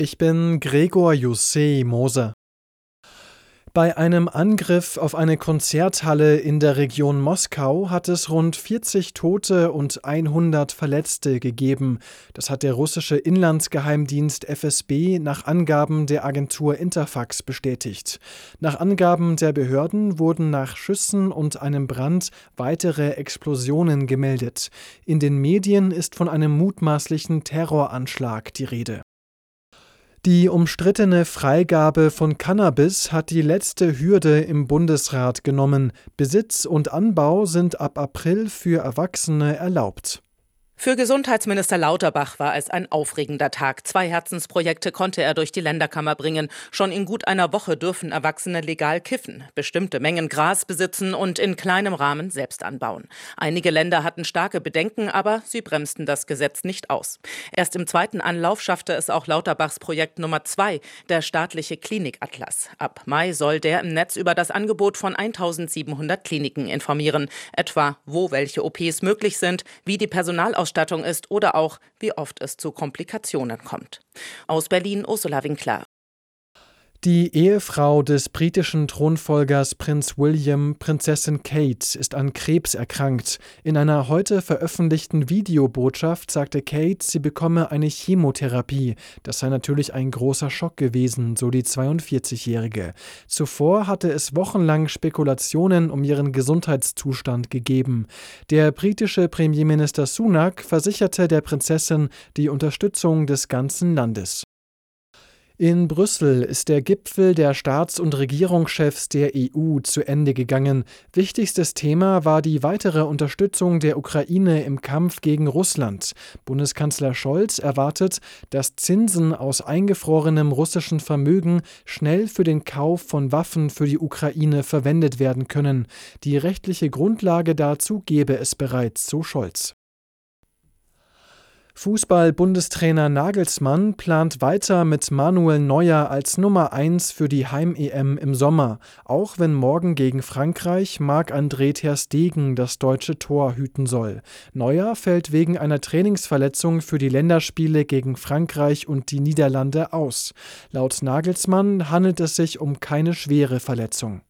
Ich bin Gregor Jussé Moser. Bei einem Angriff auf eine Konzerthalle in der Region Moskau hat es rund 40 Tote und 100 Verletzte gegeben. Das hat der russische Inlandsgeheimdienst FSB nach Angaben der Agentur Interfax bestätigt. Nach Angaben der Behörden wurden nach Schüssen und einem Brand weitere Explosionen gemeldet. In den Medien ist von einem mutmaßlichen Terroranschlag die Rede. Die umstrittene Freigabe von Cannabis hat die letzte Hürde im Bundesrat genommen. Besitz und Anbau sind ab April für Erwachsene erlaubt. Für Gesundheitsminister Lauterbach war es ein aufregender Tag. 2 Herzensprojekte konnte er durch die Länderkammer bringen. Schon in gut einer Woche dürfen Erwachsene legal kiffen, bestimmte Mengen Gras besitzen und in kleinem Rahmen selbst anbauen. Einige Länder hatten starke Bedenken, aber sie bremsten das Gesetz nicht aus. Erst im zweiten Anlauf schaffte es auch Lauterbachs Projekt Nummer 2, der staatliche Klinikatlas. Ab Mai soll der im Netz über das Angebot von 1700 Kliniken informieren. Etwa, wo welche OPs möglich sind, wie die Personalausstattung ist oder auch, wie oft es zu Komplikationen kommt. Aus Berlin Ursula Winkler. Die Ehefrau des britischen Thronfolgers Prinz William, Prinzessin Kate, ist an Krebs erkrankt. In einer heute veröffentlichten Videobotschaft sagte Kate, sie bekomme eine Chemotherapie. Das sei natürlich ein großer Schock gewesen, so die 42-Jährige. Zuvor hatte es wochenlang Spekulationen um ihren Gesundheitszustand gegeben. Der britische Premierminister Sunak versicherte der Prinzessin die Unterstützung des ganzen Landes. In Brüssel ist der Gipfel der Staats- und Regierungschefs der EU zu Ende gegangen. Wichtigstes Thema war die weitere Unterstützung der Ukraine im Kampf gegen Russland. Bundeskanzler Scholz erwartet, dass Zinsen aus eingefrorenem russischen Vermögen schnell für den Kauf von Waffen für die Ukraine verwendet werden können. Die rechtliche Grundlage dazu gebe es bereits, so Scholz. Fußball-Bundestrainer Nagelsmann plant weiter mit Manuel Neuer als Nummer 1 für die Heim-EM im Sommer, auch wenn morgen gegen Frankreich Marc-André ter Stegen das deutsche Tor hüten soll. Neuer fällt wegen einer Trainingsverletzung für die Länderspiele gegen Frankreich und die Niederlande aus. Laut Nagelsmann handelt es sich um keine schwere Verletzung.